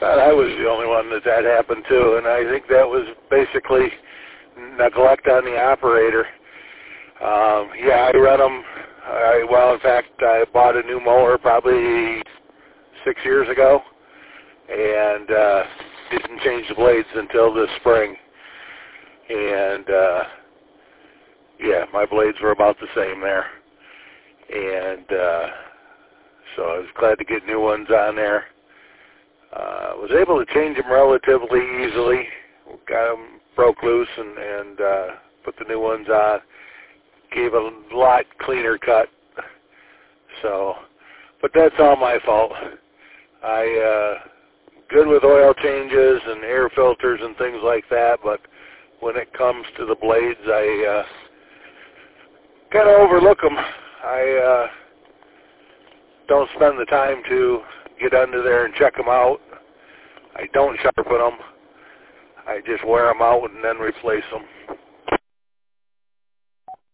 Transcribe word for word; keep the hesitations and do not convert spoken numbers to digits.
thought I was the only one that that happened to, and I think that was basically neglect on the operator. Um, yeah, I run them. I, well, in fact, I bought a new mower probably six years ago, and uh, didn't change the blades until this spring. And uh, yeah, my blades were about the same there, and uh, so I was glad to get new ones on there. Uh, was able to change them relatively easily. Got them broke loose and, and uh, put the new ones on. Gave a lot cleaner cut. So, but that's all my fault. I uh, good with oil changes and air filters and things like that, but when it comes to the blades, I uh, kind of overlook them. I uh, don't spend the time to get under there and check them out. I don't sharpen them. I just wear them out and then replace them.